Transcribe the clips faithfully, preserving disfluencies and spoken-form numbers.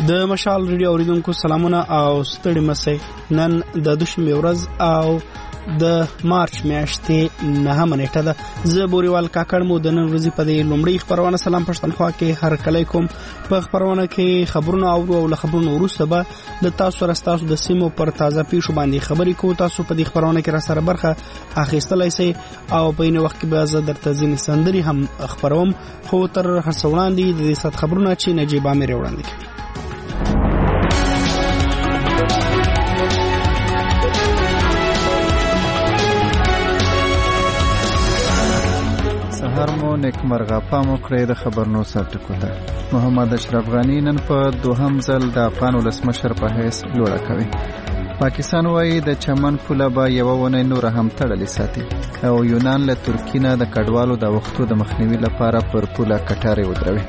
د مشال ریډیو اوریدونکو سلامونه او ستړي مسئ. نن د دوشنبه ورځ او د مارچ میاشتې نهمه نیټه ده. زه بوریوال کاکړ مو د نن ورځې په دې لومړۍ خبرونه سلام پښتونخوا کې هر کله کوم. په خبرونه کې خبرونه او او خبرونه وروسته به د تاسو راستاسو د سیمو پر تازه پیښو باندې خبرې کوو. تاسو په دې خبرونه کې را سره برخه اخیستلای شئ او په این وخت کې به زه درته ځینې سندري هم خبروم. خو تر هڅه وړاندې د دې سات خبرونه چې نجیب امیر وړاندې کوي. هر مو نیکمرغه پامو کړی د خبرونو سرټکو ته. محمد اشرف غنی نن په دوهم ځل د افغان ولسمشر په حیث لوړه کوي. پاکستان وایي د چمن پوله به یوه ونې نوره هم تړلې ساتي او یونان له ترکیې نه د کډوالو د وختو د مخنیوي لپاره پر پوله کټارې ودروي.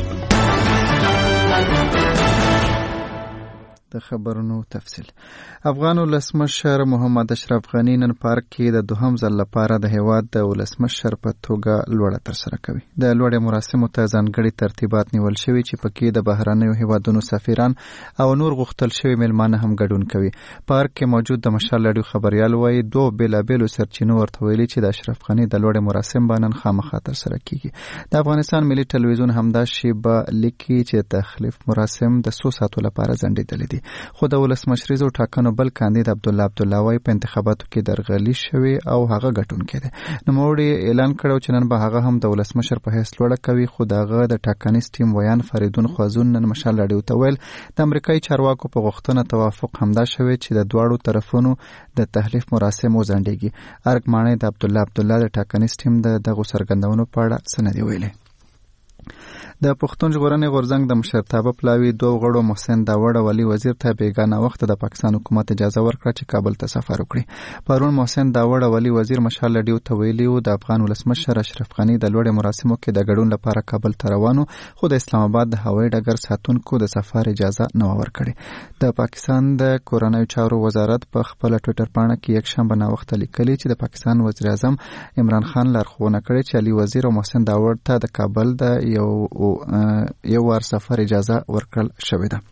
د خبرونو تفصیل. افغان ولسمشر محمد اشرف غنی نن پارک کې د دوهم ځل لپاره د هیواد د ولسمشر په توګه لوړه ترسره کوي. د لوړې مراسمو ته ځانګړي ترتیبات نیول شوي چې پکې د بهرنیو هیوادونو سفیران او نور غوښتل شوي مېلمانه هم ګډون کوي. پارک کې موجود د مشال راډیو خبريال وایي دوه بېلابېلو سرچینو ورته ویلي چې د اشرف غنی د لوړې مراسم به نن خامخا ترسره کیږي. د افغانستان ملي ټلویزیون همدا شیبه لیکي چې تخلیف مراسم د څو ساعتو لپاره ځنډېدلي دي. خو د ولسمشریزو ټاکنو بل کاندید عبدالله عبدالله وای په انتخاباتو کې درغلي شوی او هغه ګټونکی دی. نوموړي اعلان کړو چې نن به هغه هم د ولسمشر په حیث لوړه کوي. خو دغه د ټاکنیز ټیم ویان فریدون خوازون نن مشال راډیو ته ویل د امریکایي چارواکو په غوښتنه توافق همدا شوی چې د دواړو طرفونو د تحلیف مراسم وځنډېږي. ارګ ماڼۍ د عبدالله عبدالله د ټاکنیز ټیم د دغو څرګندونو په اړه څه نه دی ویلي. د پښتون ژغورنې غورځنګ د مشرتابه پلاوي دوه غړو محسن داوړ او علي وزیر ته بیګانه وخت د پاکستان حکومت اجازه ورکړه چې کابل ته سفر وکړي. پرون محسن داوړ او علي وزیر مشال راډیو ته ویلي و د افغان ولسمشر اشرف غنی د لوړې مراسمو کې د ګډون لپاره کابل ته روانو، خو د اسلام آباد د هوایي ډګر ساتونکو د سفر اجازه نه ورکړي. د پاکستان د کورنیو چارو وزارت په خپل ټوئیټر پاڼه کې یک شنبه ناوخته لیکلي چې د پاکستان وزیر اعظم عمران خان لارښوونه کړې چې علي وزیر او محسن داوړ ته د کابل د یو یو وار سفر اجازه ورکړل شوې ده.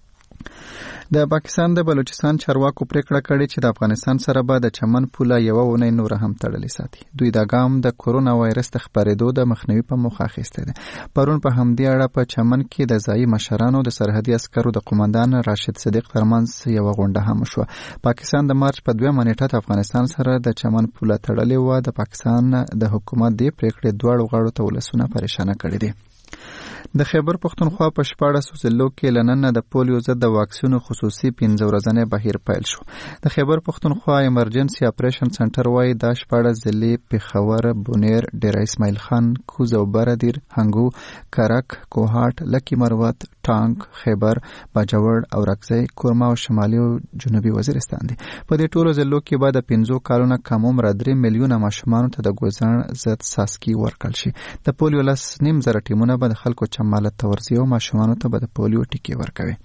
د پاکستان د بلوچستان چارواکو پریکړه کړې چې د افغانستان سره به د چمن پوله یوه ونې نور هم تړلې ساتي. دوی دا ګام د کورونا وایرس د خپرېدو د مخنیوي په موخه اخیستی دی. پرون په همدې اړه په چمن کې د ځایي مشرانو د سرحدي عسکرو د قومندان راشد صدیق ترمنځ یوه غونډه هم شوه. پاکستان د مارچ په دویمه نیټه د افغانستان سره د چمن پوله تړلې وه. د پاکستان د حکومت دې پریکړې دواړو غاړو ته ولسونه پریشانه کړي دي. د خیبر پښتونخوا په شپاړسو ضلعو کې له ننه د پولیو ضد د واکسینو خصوصي پنځه ورځنی بهیر پیل شو. د خیبر پښتونخوا ایمرجنسي اپریشن سنټر وایي دا شپاړس ضلعې پېښور، بونیر، ډیره اسماعیل خان، کوز او بردیر، هنګو، کرک، کوهاټ، لکی مروت، ټانک، خیبر، باجوړ او رکزی، کورما او شمالي او جنوبي وزیرستان دي. په دې ټولو ضلعو کې به د پنځو کالونو کم عمره درې میلیونه ماشومانو ته د ګوزڼ ضد څاڅکي ورکړل شي. د پولیو لس نیم زره ټیمونه به د خلکو چماله تورزی او ماشومانو ته به د پولیو ټیکې ورکوي.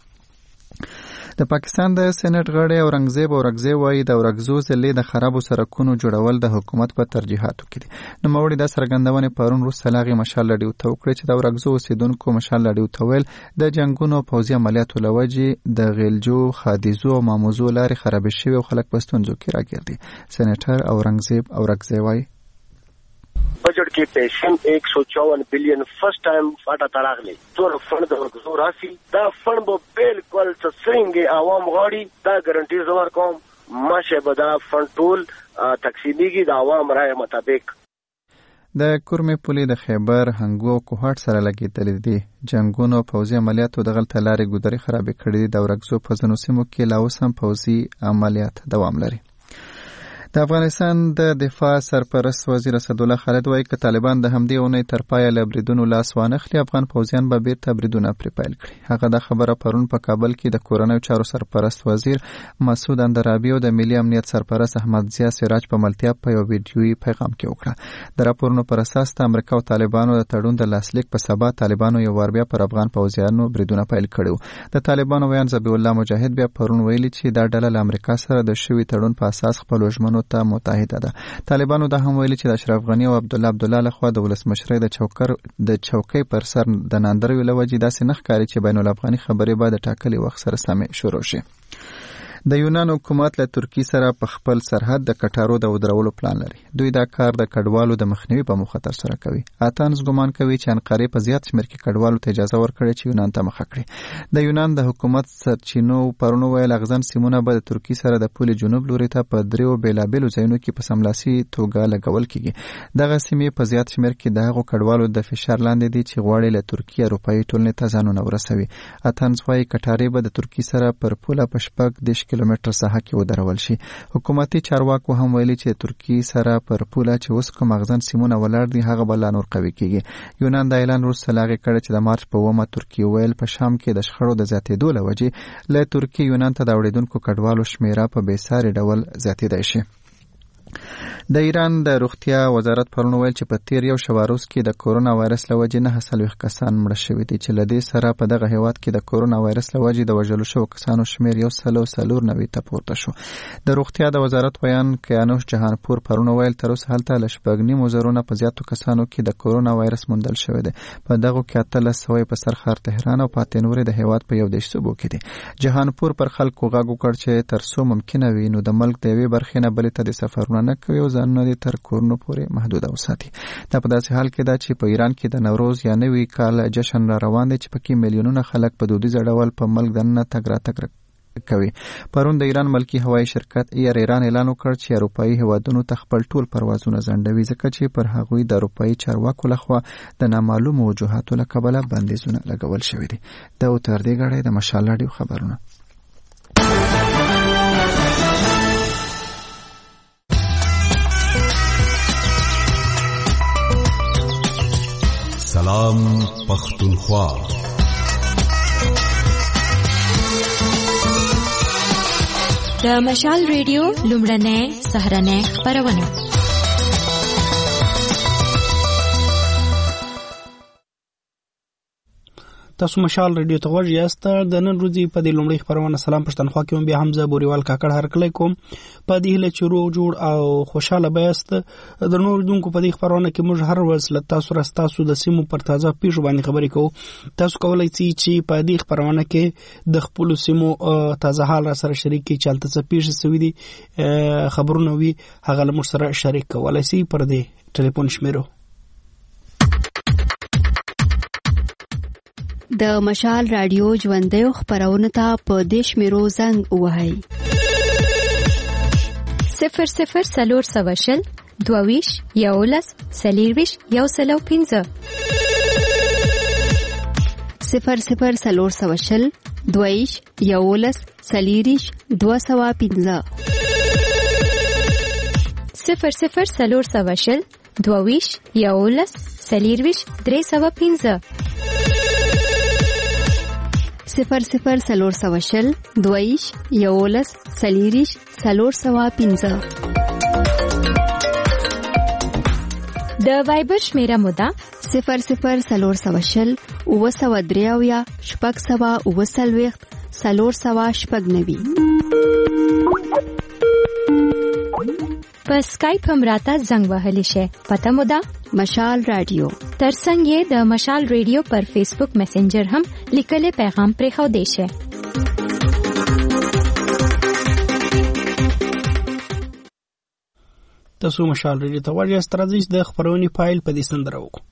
د پاکستان د سېنات غړی اورنګزیب اورګزی وایي د اورګزو ضلعې د خرابو سړکونو جوړول د حکومت په ترجیحاتو کې دي. نوموړي دا څرګندونې پرون وروسته له هغې مشال راډیو ته وکړې چې د اورګزو اوسېدونکو مشال راډیو ته ویل د جنګونو او پوځي عملیاتو له وجې د غیلجو، خادیزو او ماموزو لارې خرابې شوې او خلک په ستونزو کې راګیر دي. سېنیټر اورنګزیب اورګزی وایي بجٹ کې پیشن ایک سو چوون بلین فرست ټایم فاټه تراغلی تور فند د ورګزو راسي دا فند به بالکل څنګه عوام غاړي دا ګارانټي زور کوم ماشه به دا فند ټول تقسیمیږي د عوام رائے مطابق. د کورمې پولې د خیبر، هنګو او کوهاټ سره لګېدلې دي. جنګونو او پوځي عملیاتو دغلته لارې ګودرې خرابې کړې دي. د اورګزو په ځینو سیمو کې لا اوس هم پوځي عملیات دوام لري. د افغانستان د دفاع سرپرست وزیر اسدالله خالد وایي که طالبان د همدې اونۍ تر پایه له بریدونو لاس وانخلي افغان پوځیان به بیرته بریدونه پرې پیل کړي. هغه دا خبره پرون په کابل کې د کورنیو چارو سرپرست وزیر مسعود اندرابي او د ملي امنیت سرپرست احمد ضیا سراج په ملتیا په یو ویډیویي پیغام کې وکړه. د راپورونو پر اساس د امریکا او طالبانو د تړون د لاسلیک په سبا طالبانو یو وار بیا پر افغان پوځیانو بریدونه پیل کړي. د طالبانو ویان ذبیح الله مجاهد بیا پرون ویلي چې دا ډله له امریکا سره د شوي تړون په اساس خپل ژمنو طالبانو ته متحده ده. طالبانو دا هم ویلي چې د اشرف غنی او عبد الله عبد الله لخوا د ولسمشرۍ د چوکر د چوکۍ پر سر د ناندرو لوجې داسې نه ښکاري چې بین الافغاني خبرې به د ټاکلي وخت سره سمې شروع شي. د یونان حکومت له ترکی سره په خپل سرحد د کټارو د ودرولو پلان لري. دوی دا کار د کډوالو د مخنیوي په موخه ترسره کوي. اتانس ګمان کوي چې انقرې په زیات شمېر کې کډوالو ته اجازه ورکړي چې یونان ته مخه کړي. د یونان د حکومت سرچینو پرونو ویل اغزن سیمونه به د ترکی سره د پولې جنوب لوري ته په دریو بیلابیلو ځایونو کې په سملاسي توګه لګول کیږي. دغه سیمې په زیات شمېر کې د هغو کډوالو د فشار لاندې دي چې غواړي له ترکیه اروپایي ټولنې ته ځانونه ورسوي. اتانس وايي کټارې به د ترکی سره پر پوله په شپږ دېرش کیلومتر ساحه کې ودرول شي. حکومتي چارواکو هم ویلي چې ترکی سره پر پوله چې اوس کوم اغزن سیمونه ولاړ دي هغه به لا نور قوي کیږي. یونان د اعلان وروسته لاغې کړې چې د مارچ په اوومه ترکیه ویل په شام کې د شخړو د زیاتېدو له وجې له ترکیې یونان ته د اوړېدونکو کډوالو شمېره په بېساري ډول زیاتېدای شي. د ایران د روغتیا وزارت پرون ویل چې په تیر یو شواروز کې د کورونا وایرس له وجې نه څلوېښت کسان مړه شوي دي چې له دې سره په دغه هیواد کې د کورونا وایرس له وجې د وژلو شوو کسانو شمېر یو سل او څلور نوي ته پورته شو. د روغتیا د وزارت بیان کیانوش جهانپور پرون ویل تر اوسه هلته له شپږ نیم زرونه په زیاتو کسانو کې د کورونا وایرس موندل شوی دی. په دغو کې اتلس سوه په سرخار تهران او پاتې نورې د هیواد په یو دېرش صوبو کې دي. جهانپور پر خلکو غږ وکړ چې تر څو ممکنه وي نو د ملک د یوې برخې نه بلې ته د سفرونه نه کوي او ځانونه دې تر کورونو پورې محدود وساتي. دا په داسې حال کې ده چې په ایران کې د نوروز یا نوي کال جشن را روان دی چې پکې میلیونونه خلک په دودیزه ډول په ملک دننه تګ راتګ کوي. پرون د ایران ملکی هوایي شرکت ایر ایران اعلان وکړ چې اروپایي هیوادونو ته خپل ټول پروازونه ځنډوي ځکه چې پر هغوی د اروپایي چارواکو لخوا د نامعلومو وجوهاتو له کبله بندیزونه لګول شوي دي. دا تر دې غړی د مشال راډیو خبرونه. سلام پختونخوا. د مشال ریډیو لومړنۍ سهارنۍ خپرونه. تاسو مشال ریډیو ته غوږ یاست. د نن ورځې په دې لومړۍ خبرونه سلام پښتونخوا کې بیا حمزه بوریوال کاکړ هرکلی کوم. په دې هیله چې روغ جوړ او خوشاله بیاست. د نور دونکو په دې خبرونه کې موږ هر ورځ له تاسو سره تاسو د سیمو پر تازه پیښو باندې خبرې کوو. تاسو کولای شئ چې په دې خبرونه کې د خپل سیمو تازه حال را سره شریک کړئ چې هلته څه پیښې شوي دي خبرونه وي هغه له موږ سره شریک کولای شئ پر دې ټلیفون شمیرو. د مشال رادیو ژوندۍ خبرونه ته په دې شمیرو زنګ ووهئ: صفر صفر څلور سوه شل دوه ویشت یولس څلېرویشت یو سل او پنځه، صفر صفر څلور سوه شل دوه ویشت یولس څلېرویشت دوه سوه پنځه، صفر صفر څلور سوه شل دوه ویشت یولس څلېرویشت درې سوه پنځه، صفر صفر څلور سوه شل دوه ویشت یولس څلېرویشت څلور سوه پنځه. د وایبر شمیره مو ده صفر صفر څلور سوه شل اووه سوه درې اویا شپږ سوه اووه څلوېښت څلور سوه شپږ نوي. په سکایپ هم راته زنګ وهلی شي. پته مو ده مشال رادیو. ترڅنګ یې د مشال ریډیو پر فیسبوک میسنجر هم لیکلي پیغام پرېښودی شي. تاسو مشال ریډیو ته غواړئ راځئ د خپرونې فایل په دې سندره وکړو.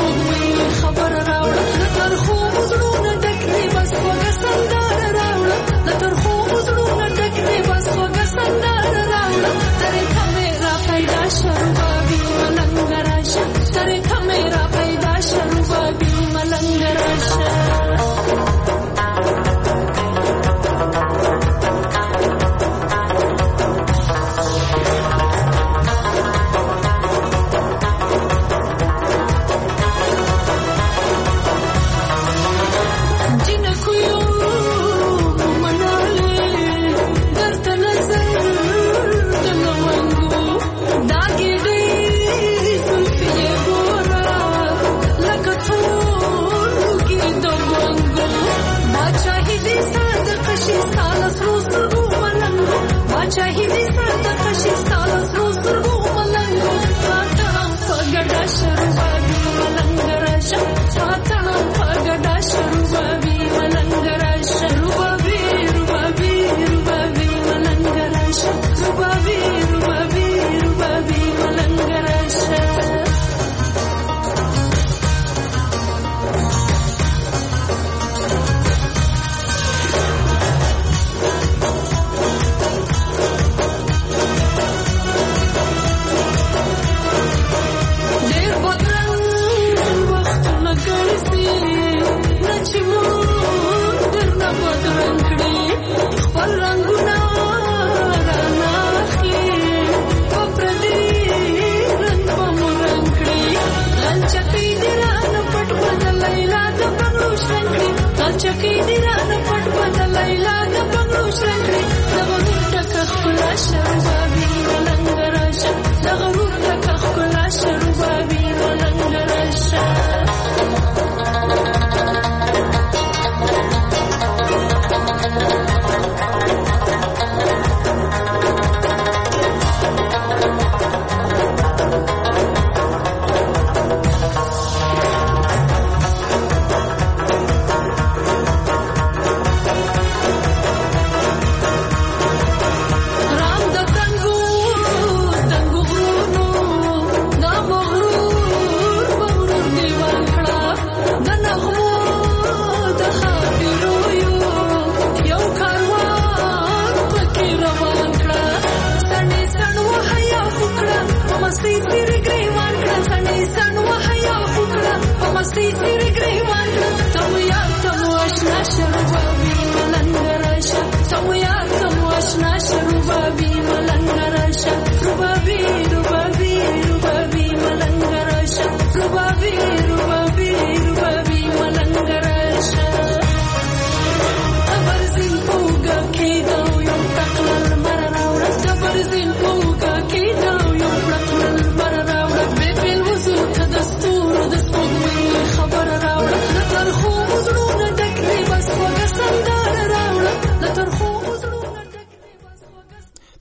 خبر راوړه د ترخو زړونو ډک دی بس وګه سندره راوړه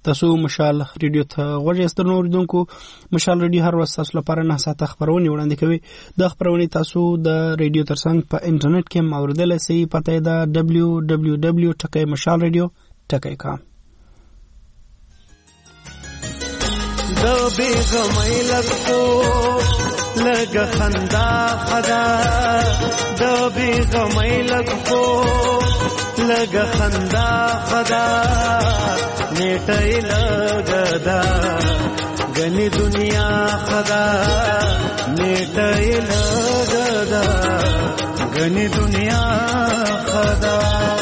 تاسو مشال ریډیو ته غوږ یاست. نو اوریدونکو مشال ریډیو هر ورځ تاسو لپاره نه ساعته خبرونه وړاندې کوي. د خبرونه تاسو د ریډیو ترڅنګ په انټرنیټ کې اوریدلای شئ. پته دا دبلیو دبلیو دبلیو ټکی مشال ریډیو ټکی کام. د بیغمۍ لکو لګ خندا خدا د بیغمۍ لکو لګ خندا خدا نیټه لګدا غني دنیا خدا نیټه لګدا غني دنیا خدا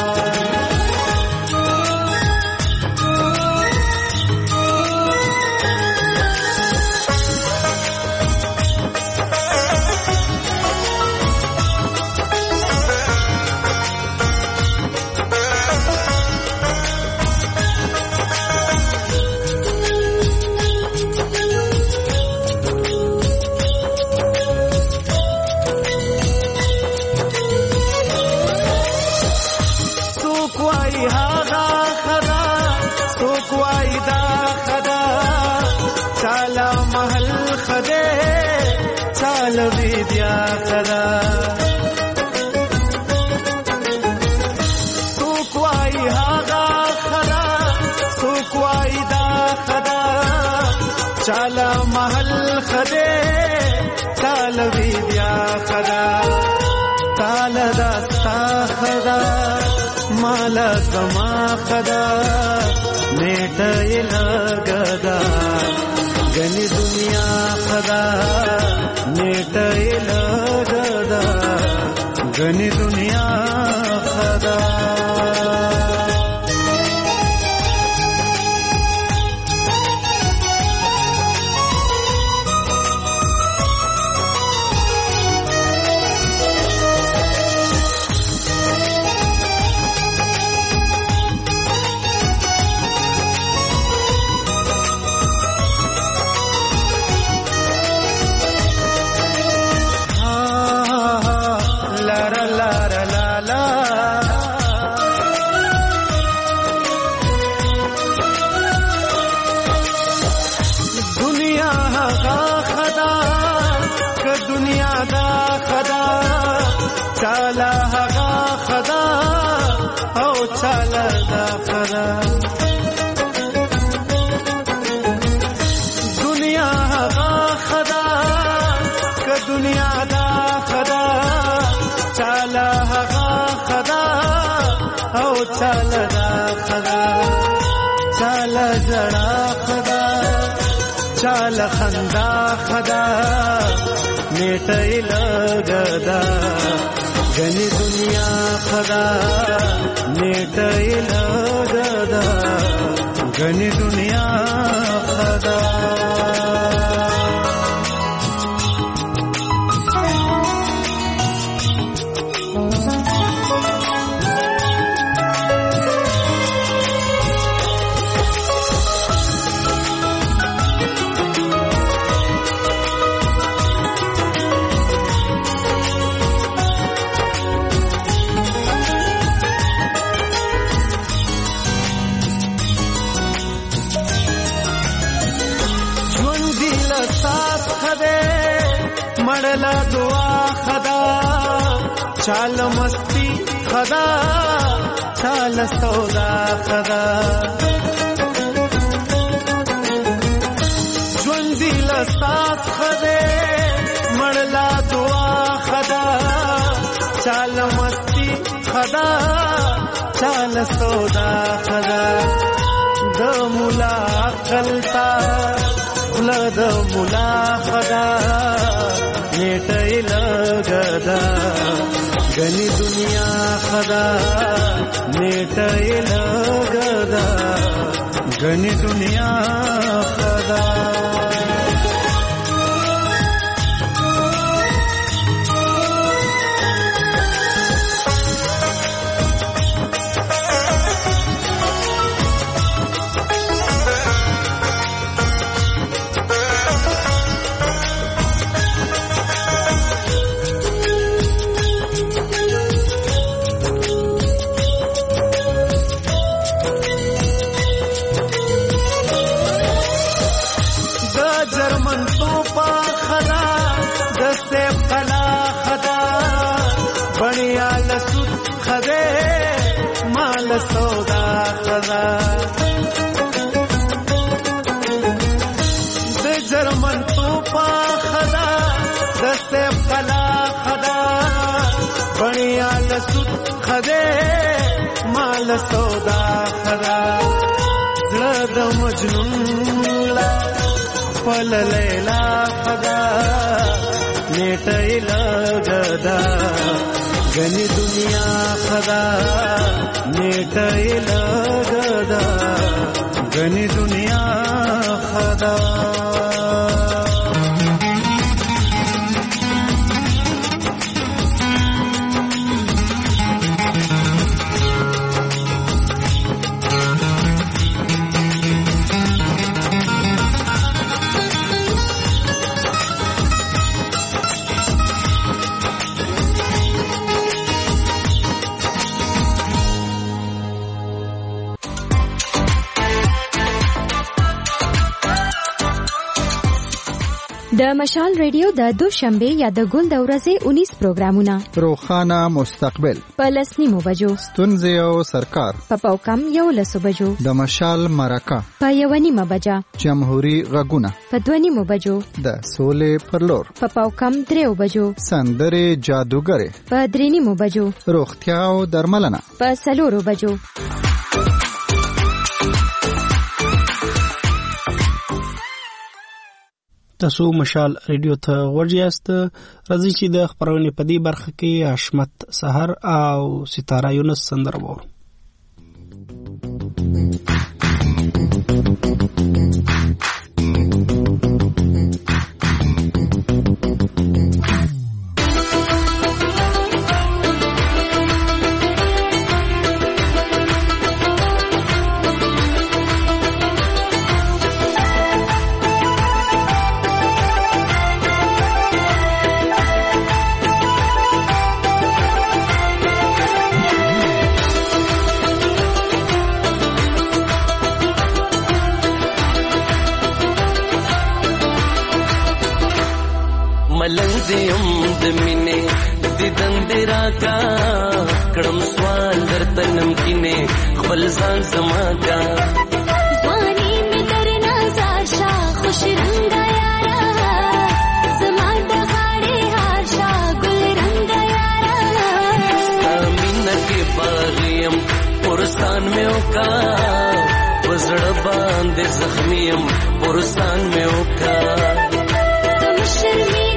विद्या खदा सुखवाई हागा खदा सुखवाई दा खदा चाला महल खदे ताल विद्या खदा ताल दास्ता खदा माला समा खदा नेट लगदा गनी दुनिया खदा नेट लगदा गनी दुनिया खदा चाल खंदा खदा नेट लगदा गनी दुनिया खदा नेट लगदा गनी दुनिया खदा मड़ला दुआ खदा चाल मस्ती खदा चाल सौदा खदा ज्वंदिल साथ खदे मड़ला दुआ खदा चाल मस्ती खदा चाल सौदा खदा द मुला कलता द मुला खदा नेट लगदा गनी दुनिया खदा नेट लगदा गनी दुनिया खदा چال سودا خدا زړه د مجنون لا خپل لیلا خدا نیټه لګدا غني دنیا خدا نیټه لګدا غني دنیا خدا د مشال ریډیو د دوشنبه یا د ګل د ورځې اونیس پروګرامونه روخانه مستقبل په لسنیمو بجو ستونزې او سرکار په پاوکم یو لسو بجو د مشال مرکه په یو نیمه بجا جمهوریت غږونه په دوه نیمو بجو د سولې پرلور په پاوکم دریو بجو سندره جادوګره په درې نیمو بجو روغتیا او درملنه په سلورو بجو تاسو مشال ریډیو ته ورجاست. راځي چې د خبرونې په دې برخه کې حشمت سحر او ستاره یونس سندره وورو. ملنګ دیم د مینې د دندرا کا کړم سوال درته نمکینه خپل ځان زما کا ځواني مې درنا زاشا خوش رنگ یارا زما د غاړې هاشا ګل رنگ یارا امینه کې باغیم پرستان مې وکا وزړ باندې زخمیم پرستان مې وکا شرمی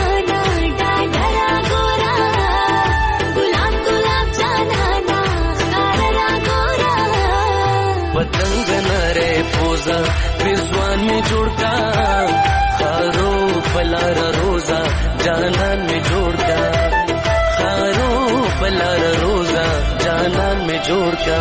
पतंग नरे पोजा विद्वान में जोड़का खारो पलार रोजा जानन में जोड़का खारो पलार रोजा जानन में जोड़का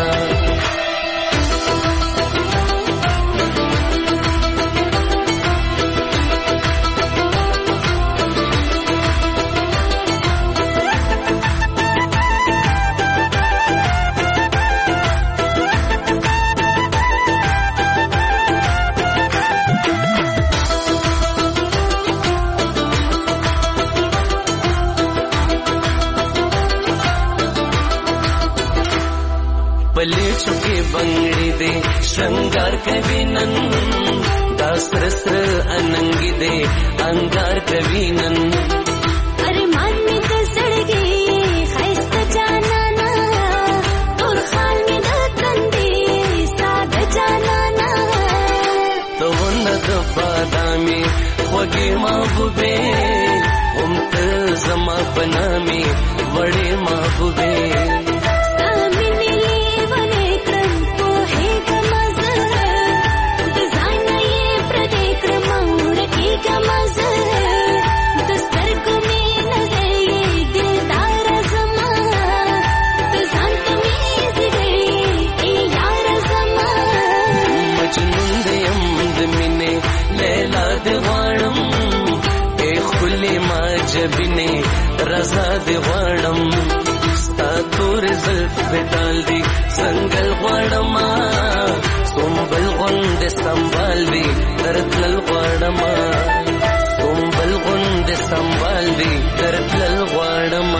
पले चुके बंगड़ी दे श्रृंगार कविनन दासरस्र अनंगी दे अंगार कविनन अरे मान में कसड़ गई खैस्त जाना ना और खाल में धकन दे साद जाना ना तो नद बादामी वगे महबूबे उमत जमा बना में बड़े महबूबे जबिने रजा दिवाणम स्ता तोर जुल्फ पे डाल दी संगल वाणमा सोमबल गुंड संभाल दी तरतल वाणमा सोमबल गुंड संभाल दी तरतल वाणमा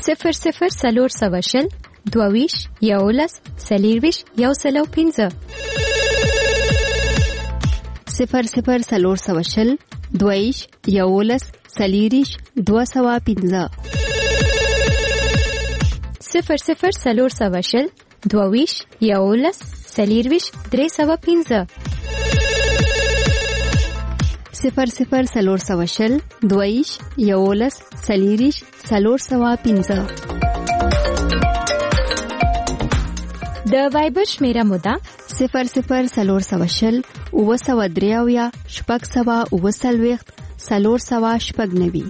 صفر صفر څلور سوه شل دوه ویشت یولس څلېرویشت یو سل او پنځه صفر صفر څلور سوه شل دوه ویشت یولس څلېرویشت دوه سوه پنځه صفر صفر څلور سوه شل دوه ویشت یولس څلېرویشت درې سوه پنځه صفر صفر څلور سوه شل دوه ویشت یولس څلېرویشت څلور سوه پنځه د وایبر شمیره موده صفر صفر څلور سوه شل اووه سوه درې اویا شپږ سوه اووه څلوېښت څلور سوه شپږ نوي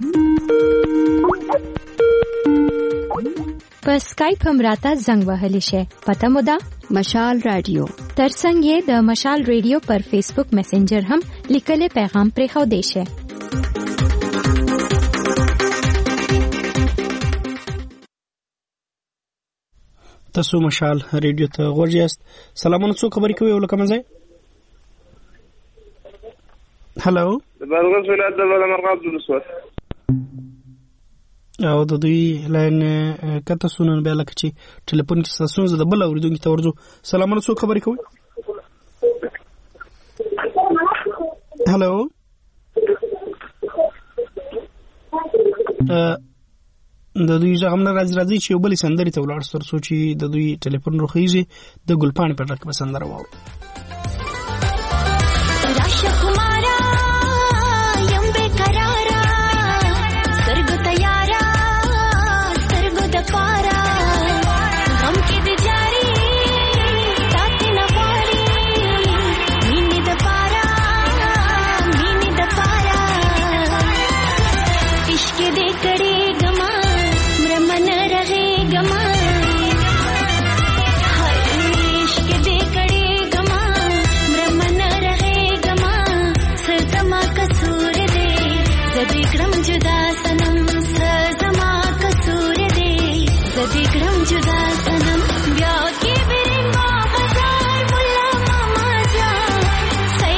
په سکایپ هم راته زنګ وهلی شي. پته مو ده مشال رادیو. ترڅنګ یې د مشال رادیو پر فیسبوک میسنجر هم لیکلي پیغام پرېښودی شي. تاسو مشال رادیو ته غوږ یاست. سلامونه، څو خبرې کوي ولکه مزه؟ هالو، د بادغیس ولایت د بادامرغاب د ولسوال او د دوی لاین کته سونن بیا لکه چې ټلیفون کې تاسو زه د بل اوریدونکو ته ورځو. سلامونه، څو خبرې کوي؟ هالو، د دوی ځغم نه راځي راځي چې یو بل سندري ته ولاړ سر سوچي د دوی ټلیفون روخیږي د ګلپاڼې پر رقم سندره وو.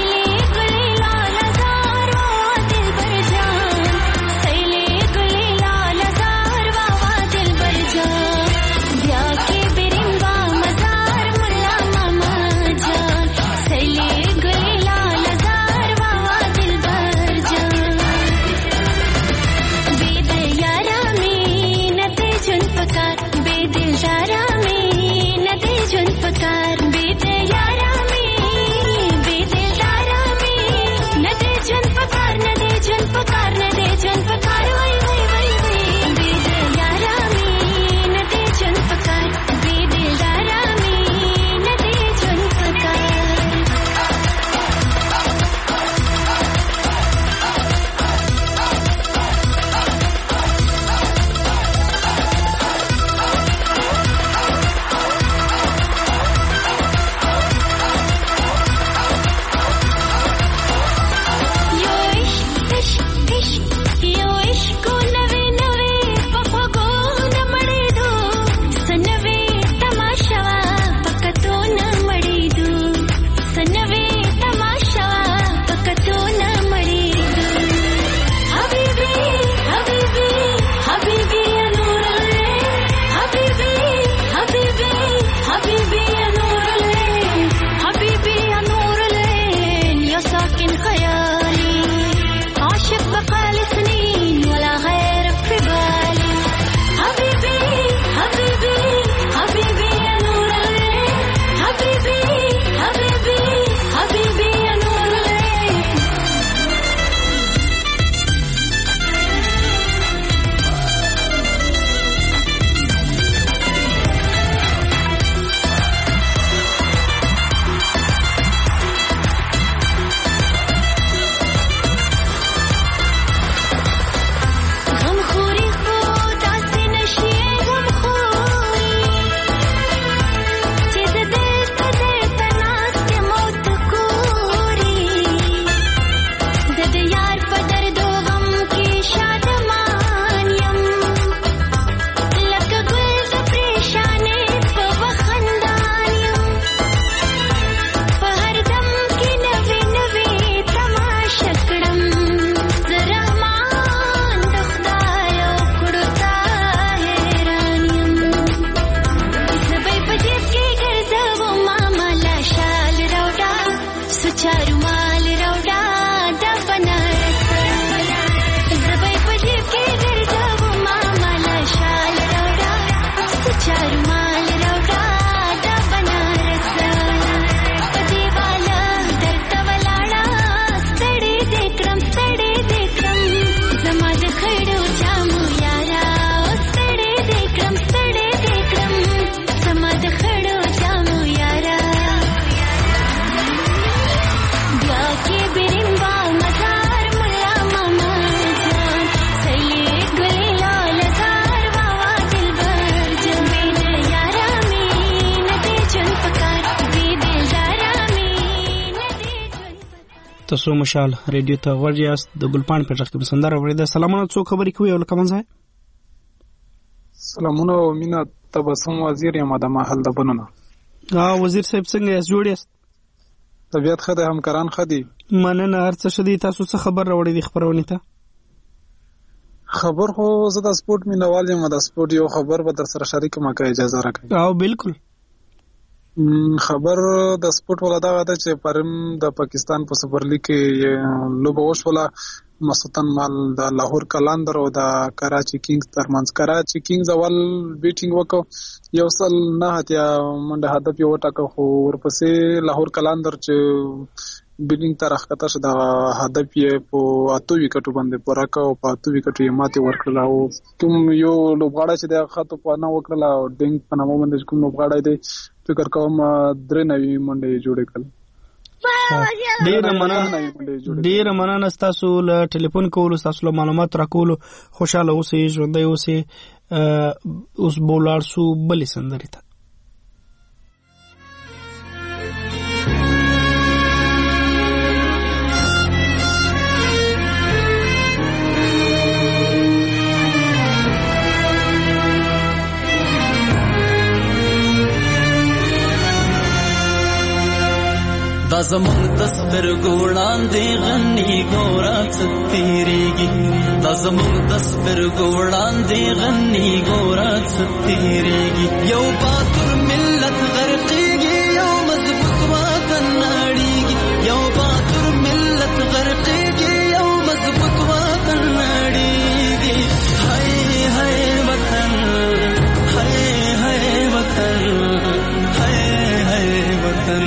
Saile gule تاسو مشال ریډیو ته ورجاست د ګلپان په ځخ کې سندره وریده. سلامونه، څو خبرې کوي او لکه منځه؟ سلامونه او مینا، تبسم وزیر یم د محل د بنونه. ها وزیر صاحب څنګه یاست؟ جوړ یاست؟ طبیعت ښه ده، همکاران ښه دي. مننه. هر څه ښه دي. تاسو څه خبر راوړی دي خبرونه ته؟ خبر خو زه د سپورت مینوال یم، د سپورت یو خبر به در سره شریک ما که اجازه راکړئ. او بالکل. خبر د سپورت ولا دا ده چې پرم د پاکستان په سپر لیګ کې لوبه وشوله، مسوتن مال د لاهور کلندر او د کراچي کینګز ترمنځ. کراچي کینګز اول بیټینګ وکړ، یو سل نه اتیا منډه هدف یې وټاکه، خو ورپسې لاهور کلندر چې بیټینګ ته راښکته شو، د هدف یې په اتو وکټو باندې پوره کړ او په اتو وکټو یې ماتې ورکړله. او کوم یو لوبغاړی چې د خطو په نه وکړله او ډینګ په نامه باندې کوم لوبغاړی دی، فکر کوم درې نوي منډې یې جوړې کړل. ډیره مننه ډیره مننه ستاسو له ټلیفون کولو، ستاسو له معلومات راکولو. خوشاله اوسئ، ژوندی اوسئ. اوس به ولاړ سو بلې سندرې ته. دا زمونږ د سترګو وړاندې غني ګوره څه تېرېږي، دا زمونږ د سترګو وړاندې غني ګوره څه تېرېږي. یو باتور ملت غرقېږي، یو مضبوط وطن نړېږي. یو باتور ملت غرقېږي، یو مضبوط وطن نړېږي. هی هی وطن، هی هی وطن، هی هی وطن،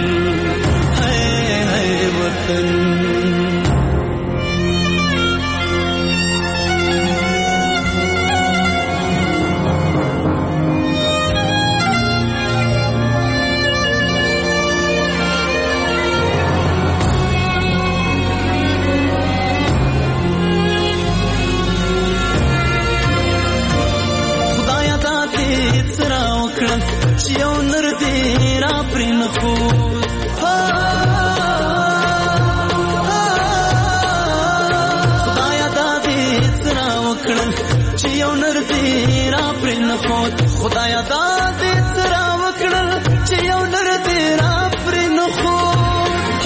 خدایا دا دې سره وکړه چې یو نر دې را پرې نه خو چې یو نر دې را پرې نه خود. خدایا دا دې سره وکړل چې یو نر دې را پرې نه خود.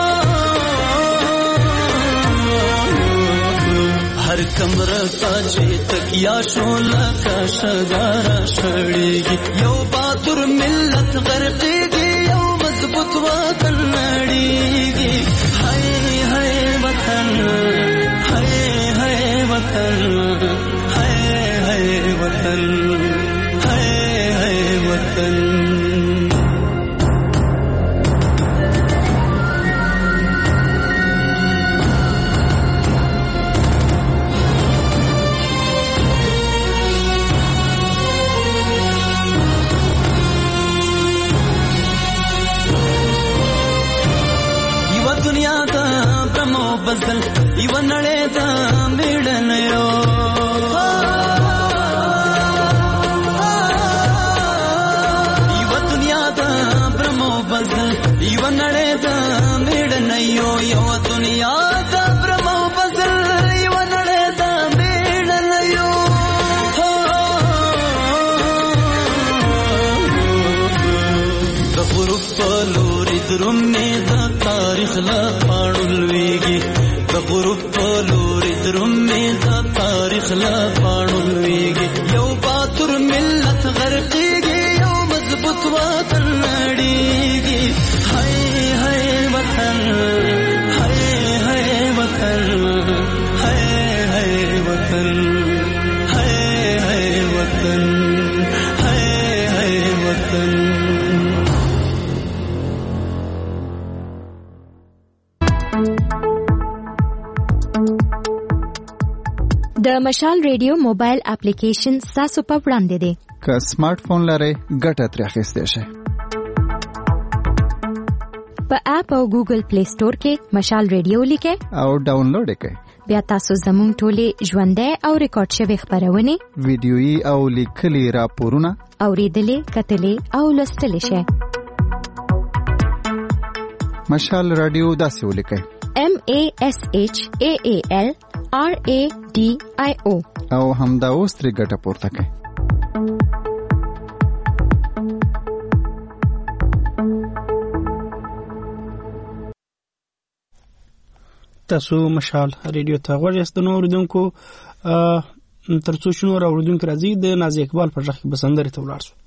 هر کمره تا چې تکیا شو لکه شګاره شړېږي. یو باتور ملت غرقېږي، یو مضبوط وطن نړېږي. هی هی وطن، هی هی وطن، هی هی وطن، هی هی وطن. یو دنیا دا برمو بزل، یو نړۍ دا میړنه یو. یو دنیا دا برمو بزل، یو نړۍ دا میړنه یو. یو دنیا دا برمو بزل، یو نړۍ دا میړنه یو. د غروب په لوري درومې د تاریخ له پاڼو لوېږي. د غروب په لوري درومې د تاریخ له پاڼو لوېږي. یو باتور ملت غرقېږي، یو مضبوط وطن نړېږي. هی هی وطن، هی هی وطن، هی هی وطن، هی هی وطن، هی هی وطن. د مشال ریډیو موبایل اپلیکیشن تاسو په وړاندې دی. که سمارټ فون لرئ ګټه ترې اخیستی شئ. په اپ او ګوګل پلی سٹور کې مشال ریډیو لیکئ او ډاونلوډ یې کړئ. بیا تاسو زموږ ټولې ژوندۍ او ریکارډ شوې خبرونه، ویډیويي او لیکلي راپورونه اوریدلې، کتلې او لوستلې شئ. مشال رادیو داسې ولیکئ: M A S H A A L R A D I O. او همدا اوس ترې ګټه پورته کړئ. تاسو مشال ریډیو ته غوږ یاست. نو اوریدونکو ترڅو شنو را اوریدونکو راځي د نازي اقبال په ځخ بسندري ته ولاړ شو.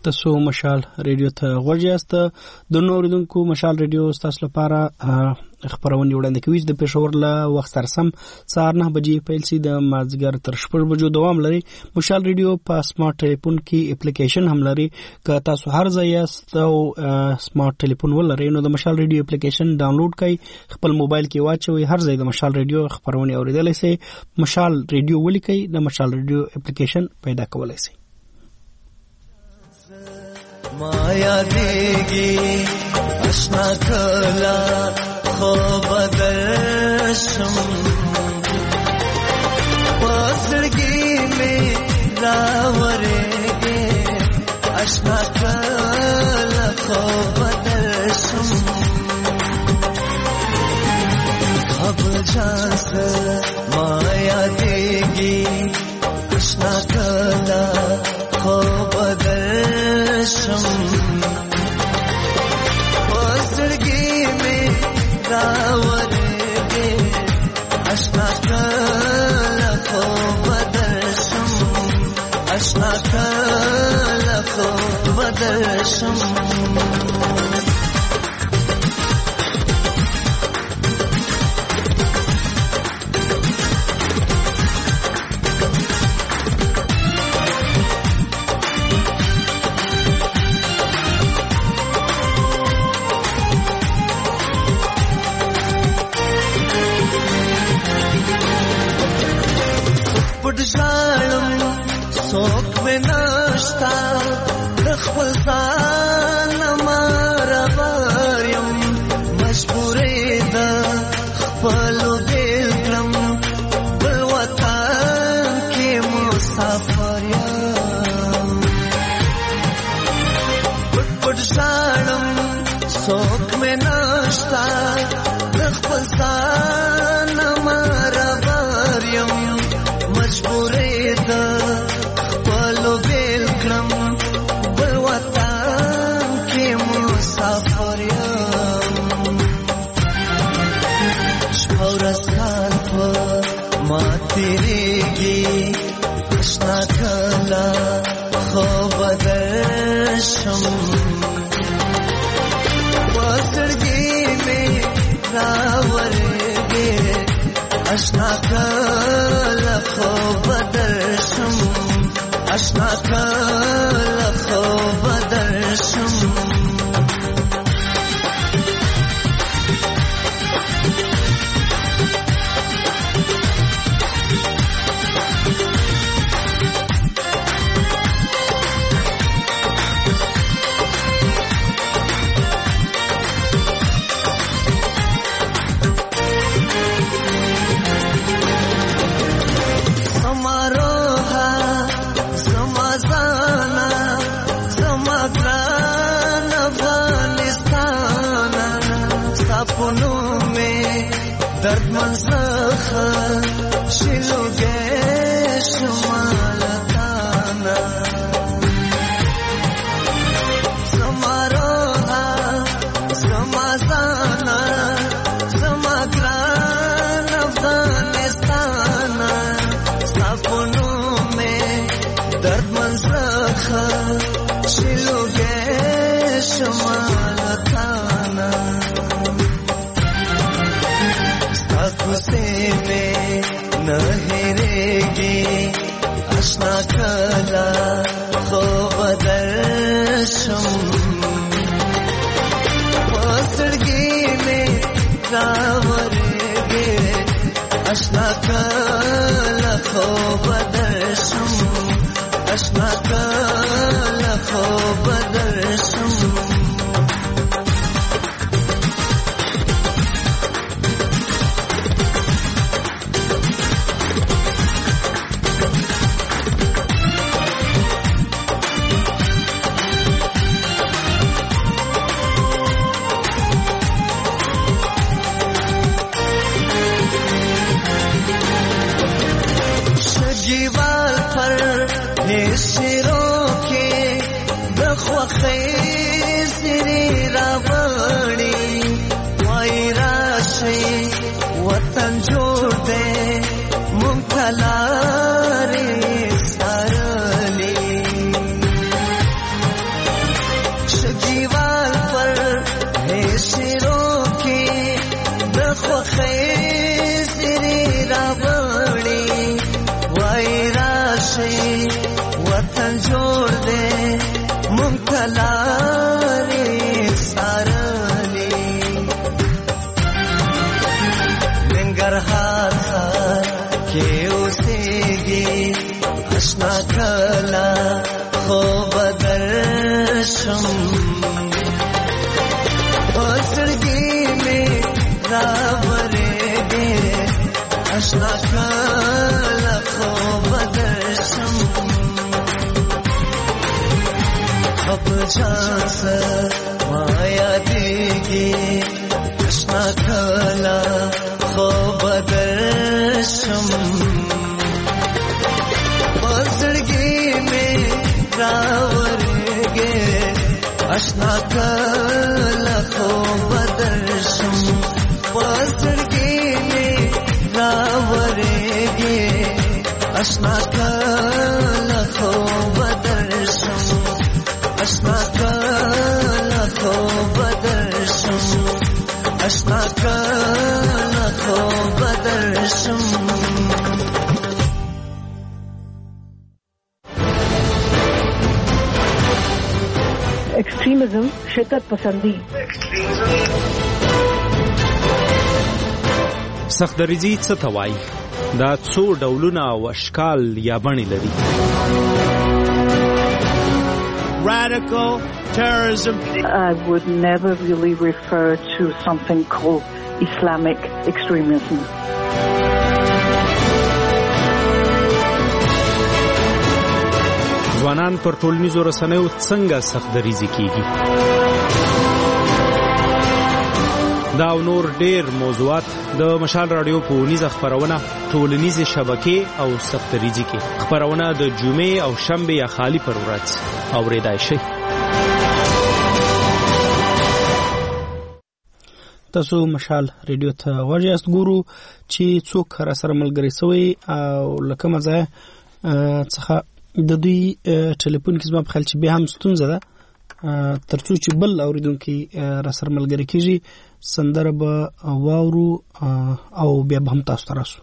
تاسو مشال ریډیو ته غوږ یاست. د نوریدونکو مشال ریډیو تاسو لپاره خبرونه وړاندې کوي د پېښور له وخت سره سم سهار نه بجې پیل سي د مازګر تر شپږ بجو دوام لري. مشال ریډیو په سمارټ ټلیفون کې اپلیکیشن هم لري. که تاسو هر ځای یاست او سمارټ ټلیفون ولرئ نو د مشال ریډیو اپلیکیشن ډاونلوډ کړئ، خپل موبایل کې واچوئ، هر ځای د مشال ریډیو خبرونه اوریدلای شئ. مشال ریډیو ولیکئ، د مشال ریډیو اپلیکیشن پیدا کولای شئ. माया देगी अशना कला खो बदर्शम पसरगी में रावरेगे अशना कला खो बदर्शम खब जास माया देगी अशना कला खो बदर्शम पसरगी में रावरेगे अशना कला खो बदर्शम अशना कला खो बदर्शम सोख में नाश्ता दखल सान मारा बारियम मजबूरे दा खपलो दिलम बलवतान के मुसाफरिया पुट पुट शानम सोख में नाश्ता दखल सान मारा बारियम मजबूरे दा पलो बेल क्रम बलवतान के मुसाफरिया शौरस खान पर मातेरेगी अशना कला खो बदर्शम पसरगी में रावरेगे अशना कला खो बदर्शम अशना कला खो बदर्शम दर्द मंसखा शिलुगे शुमालताना समारोहा समाजाना समग्रान अफगानिस्ताना सपनों में दर्द मंसखा शिलुगे शुमालताना गुस्से में न हेरेगी अशना कला खो बदर्शम पसरगी में रावरेगे अशना कला खो बदर्शम अशना कला खो बदर्शम जीवाल पर सिरों के दख्वा खैज بل جوړ دې مونږ ته لارې څارلې ننګرهار ښار کې اوسېږي اشنا کله خو بدل شم پسړګي مې راورېږي اشنا کله خو بدل شم خپ شانس مایا دیږي اشنا کله خو بدل شم پسړګي مې راورېږي اشنا کله خو بدل شم پسړګي مې راورېږي اشنا کله خو بدل شم اشنا کله خو بدل شم اشنا کله خو بدل شم एक्सट्रीमिज्म शिद्दत पसंदी سختدریزي څه ته وایي دا څو ډولونه او اشکال یا بڼې لري Radical terrorism. I would never really refer to something called Islamic extremism. ځوانان پر ټولنیزو رسنیو څنګه سختدریزي کیږي دا او نور ډیر موضوعات د مشال رادیو په ونیزه خبرونه ټولنیزې شبکې او سختدریزي کې خبرونه د جمعې او شنبه یا خالی پر ورځ اوریدای شي تاسو مشال رادیو ته ورجاست ګورو چې څوک را سره ملګری سوی او لکه مزه څخه د دوی ټلیفون کې زما په خیال چې به هم ستونزه ده ترڅو چې بل اوریدونکو را سره ملګری کیږي سندره به واورو او بیا به هم تاسو ته راسو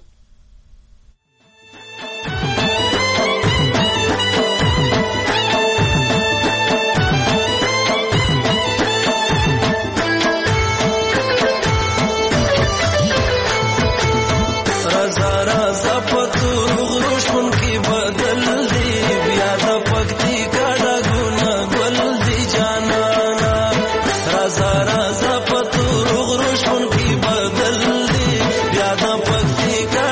Raza raza patu rugrush mun ki badal di, yada pakti ka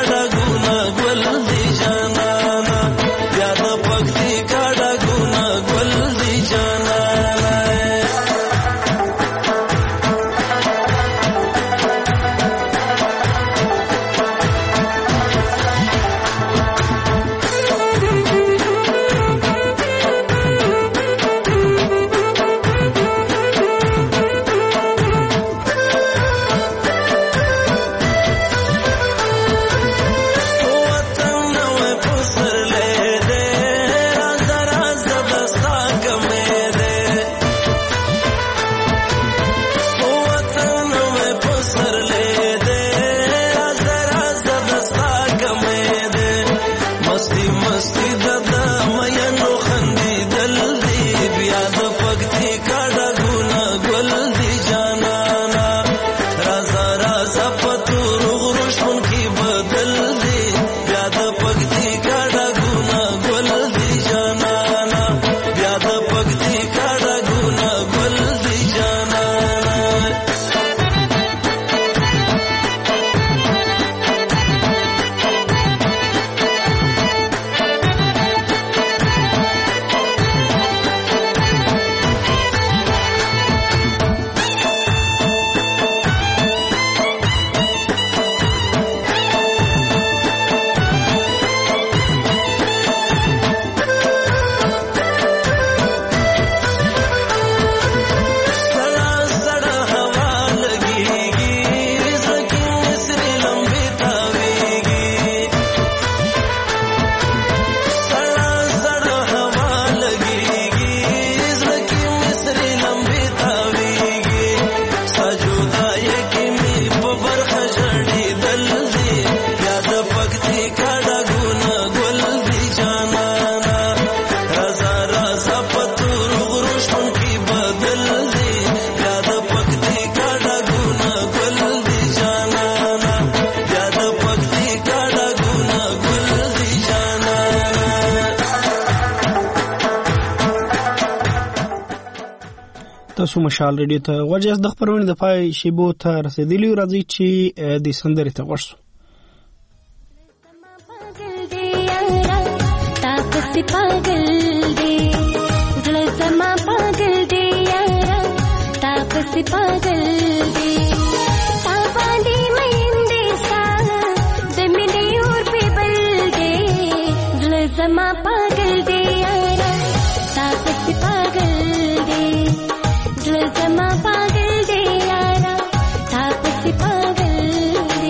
تاسو مشال ریډیو ته وجه د خبرونه د پای شیبو ته رسیدلی راځي چې د سندرې ته ورسو तापसी पागल दे दिल समा पागल दे यारा तापसी पागल दे तावाली मयंदे सा जमीने और पे बल दे दिल समा पागल दे यारा तापसी पागल दे दिल समा पागल दे यारा तापसी पागल दे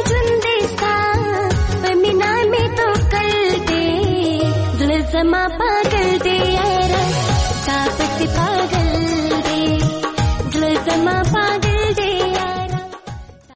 Mapa